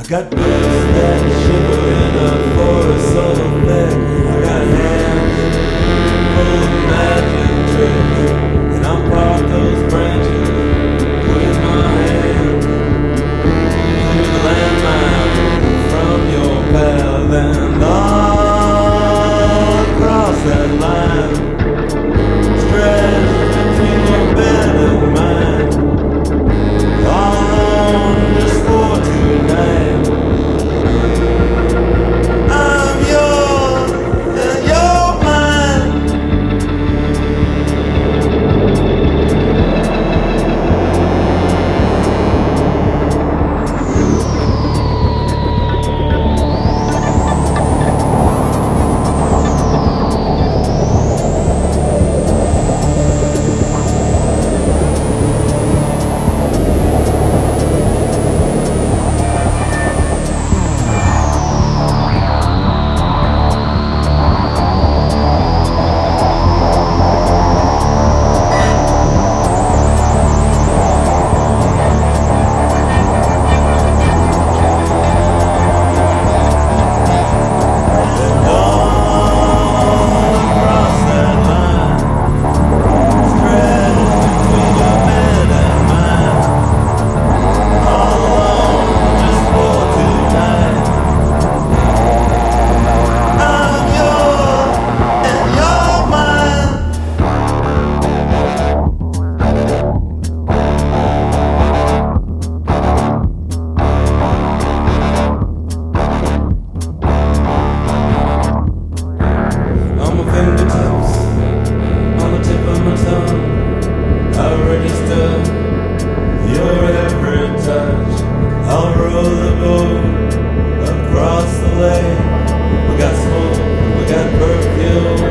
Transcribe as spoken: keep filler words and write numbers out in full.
Got birds that shiver in a forest so thick. I got hands full of magic tricks, and I'll part those branches with my hands. Through the landmine from your path and all across that line, stretched between your bed and mine, all alone just for tonight. I'm yours and you're mine. I'll roll the boat across the lake. We got smoke, we got perfume.